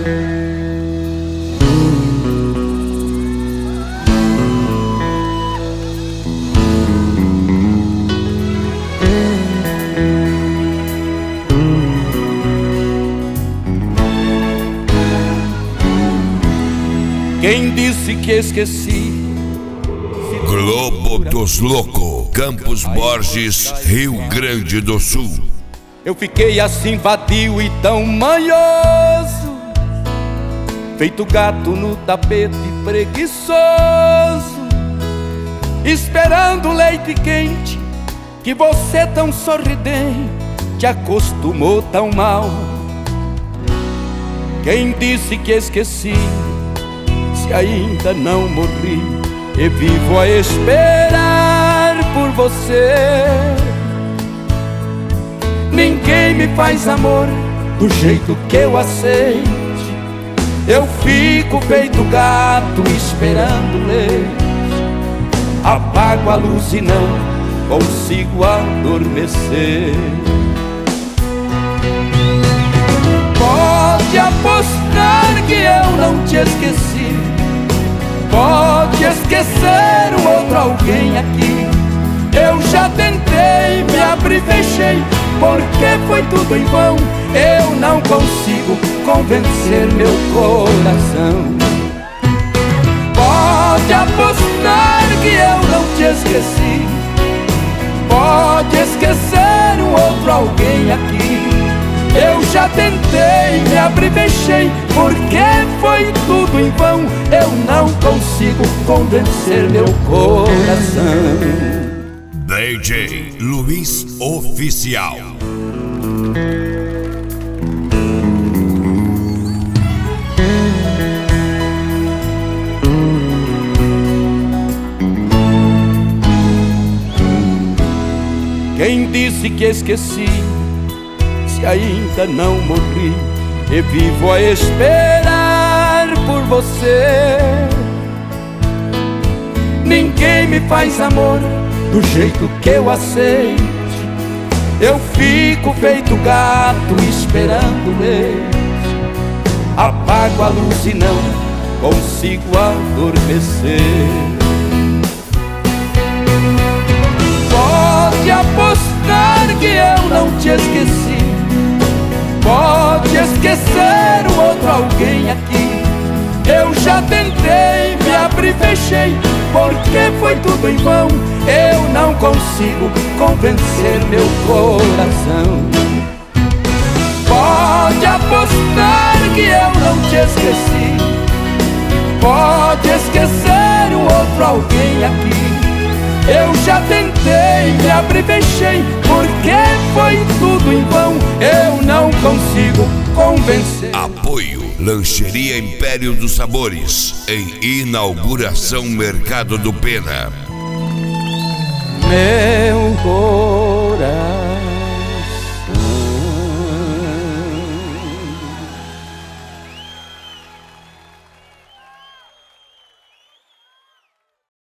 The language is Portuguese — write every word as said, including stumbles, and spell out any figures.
Quem disse que esqueci? Globo dos Loucos, Campos Borges, Rio Grande do Sul. Eu fiquei assim vadio e tão manhoso, feito gato no tapete preguiçoso, esperando leite quente, que você tão sorridente acostumou tão mal. Quem disse que esqueci? Se ainda não morri e vivo a esperar por você. Ninguém me faz amor do jeito que eu aceite. Eu fico feito gato esperando leite. Apago a luz e não consigo adormecer. Pode apostar que eu não te esqueci. Pode esquecer um outro alguém aqui. Eu já tentei, me abri e fechei, porque foi tudo em vão. Eu não consigo convencer meu coração. Pode apostar que eu não te esqueci. Pode esquecer um outro alguém aqui. Eu já tentei, me abri e fechei, porque foi tudo em vão. Eu não consigo convencer meu coração. D J Luiz Oficial. Quem disse que esqueci? Se ainda não morri e vivo a esperar por você. Ninguém me faz amor do jeito que eu aceite. Eu fico feito gato esperando leite. Apago a luz e não consigo adormecer. Pode apostar que eu não te esqueci. Pode esquecer o outro alguém aqui. Eu já tentei, me abri e fechei, porque foi tudo em vão. Eu não consigo convencer meu coração. Pode apostar que eu não te esqueci. Pode esquecer o outro alguém aqui. Eu já tentei, me abri e fechei, porque foi tudo em vão. Eu não consigo convencer. Apoio Lancheria Império dos Sabores, em inauguração Mercado do Pena. Meu coração